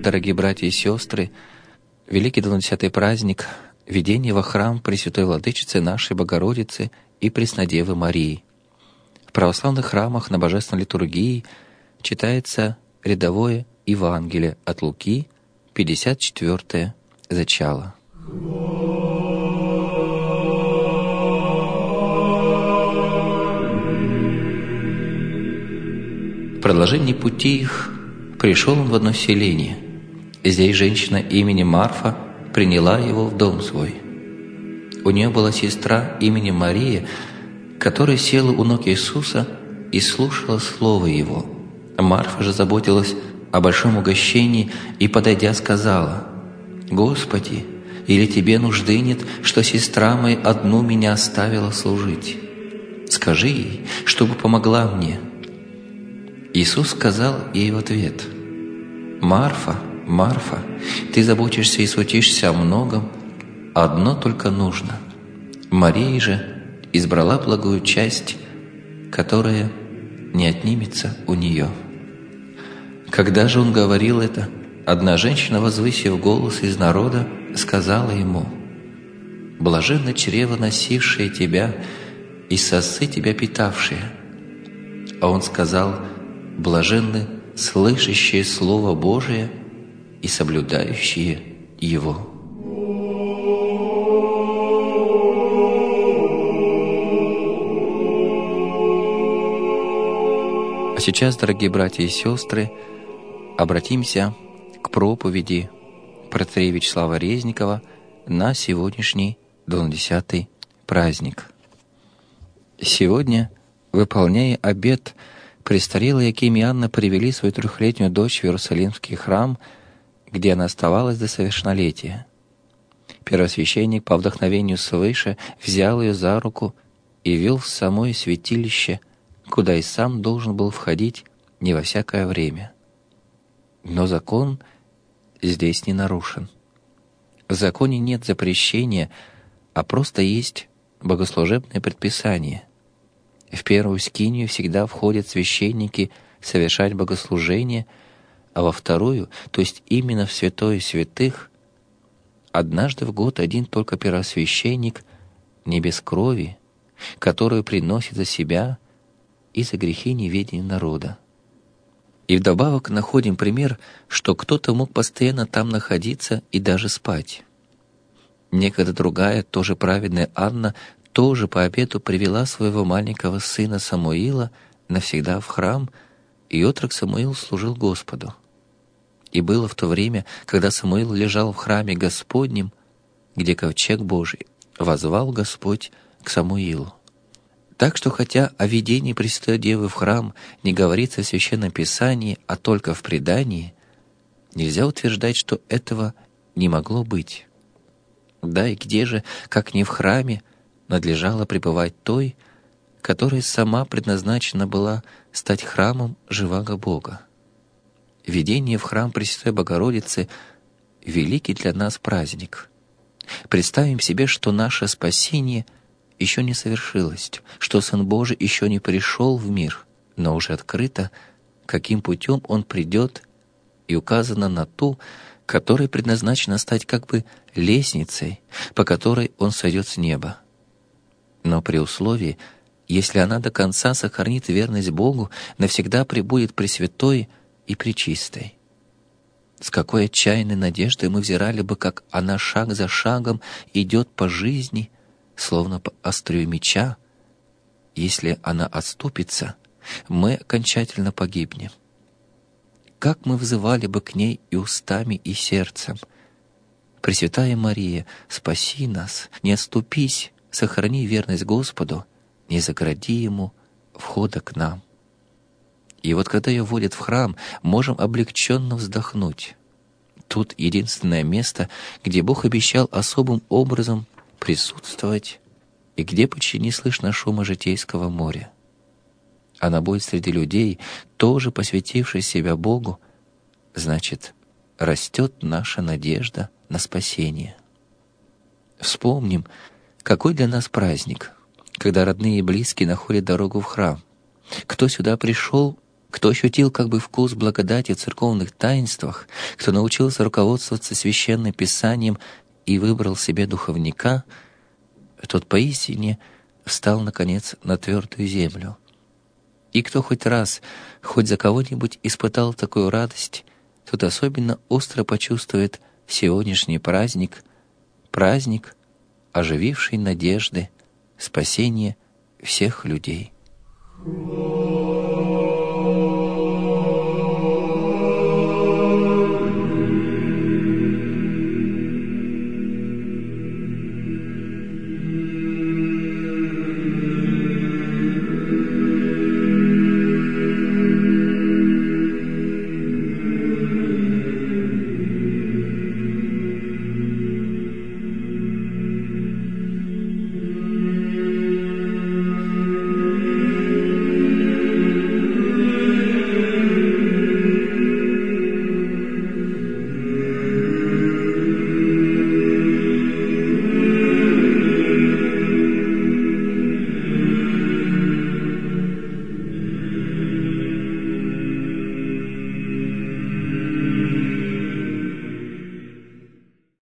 дорогие братья и сестры, великий 20-й праздник введения во храм Пресвятой Владычицы нашей Богородицы и Преснодевы Марии. В православных храмах на Божественной литургии читается рядовое Евангелие от Луки, 54-е зачало. В продолжении пути их пришел он в одно селение. Здесь женщина именем Марфа приняла его в дом свой. У нее была сестра именем Мария, которая села у ног Иисуса и слушала слово Его. Марфа же заботилась о большом угощении и, подойдя, сказала: «Господи, или Тебе нужды нет, что сестра моя одну меня оставила служить? Скажи ей, чтобы помогла мне». Иисус сказал ей в ответ: «Марфа, Марфа, ты заботишься и суетишься о многом, одно только нужно. Мария же избрала благую часть, которая не отнимется у нее». Когда же он говорил это, одна женщина, возвысив голос из народа, сказала ему: «Блаженно чрево, носившее тебя, и сосцы тебя питавшие». А он сказал: «Блаженны слышащие Слово Божие и соблюдающие его». А сейчас, дорогие братья и сестры, обратимся к проповеди протоиерея Вячеслава Резникова на сегодняшний 20-й праздник. Сегодня, выполняя обет, престарелые Яким и Анна привели свою 3-летнюю дочь в Иерусалимский храм, где она оставалась до совершеннолетия. Первосвященник по вдохновению свыше взял ее за руку и вел в самое святилище, куда и сам должен был входить не во всякое время. Но закон здесь не нарушен. В законе нет запрещения, а просто есть богослужебное предписание. В первую скинию всегда входят священники совершать богослужение, а во вторую, то есть именно в святое святых, однажды в год один только первосвященник, не без крови, которую приносит за себя и за грехи неведения народа. И вдобавок находим пример, что кто-то мог постоянно там находиться и даже спать. Некогда другая, тоже праведная Анна, тоже по обету привела своего маленького сына Самуила навсегда в храм, и отрок Самуил служил Господу. И было в то время, когда Самуил лежал в храме Господнем, где ковчег Божий, воззвал Господь к Самуилу. Так что, хотя о ведении Пресвятой Девы в храм не говорится в Священном Писании, а только в предании, нельзя утверждать, что этого не могло быть. Да и где же, как не в храме, надлежало пребывать той, которая сама предназначена была стать храмом живаго Бога. Введение в храм Пресвятой Богородицы — великий для нас праздник. Представим себе, что наше спасение еще не совершилось, что Сын Божий еще не пришел в мир, но уже открыто, каким путем Он придет, и указано на ту, которая предназначена стать как бы лестницей, по которой Он сойдет с неба. Но при условии, если она до конца сохранит верность Богу, навсегда пребудет пресвятой и пречистой. С какой отчаянной надеждой мы взирали бы, как она шаг за шагом идет по жизни, словно по острию меча. Если она отступится, мы окончательно погибнем. Как мы взывали бы к ней и устами, и сердцем: «Пресвятая Мария, спаси нас, не отступись, сохрани верность Господу, не загради Ему входа к нам». И вот когда ее вводят в храм, можем облегченно вздохнуть. Тут единственное место, где Бог обещал особым образом присутствовать и где почти не слышно шума житейского моря. Она будет среди людей, тоже посвятившей себя Богу, значит, растет наша надежда на спасение. Вспомним, какой для нас праздник, когда родные и близкие находят дорогу в храм. Кто сюда пришел, кто ощутил как бы вкус благодати в церковных таинствах, кто научился руководствоваться Священным Писанием и выбрал себе духовника, тот поистине встал, наконец, на твердую землю. И кто хоть раз, хоть за кого-нибудь испытал такую радость, тот особенно остро почувствует сегодняшний праздник, праздник, ожививший надежды, спасение всех людей.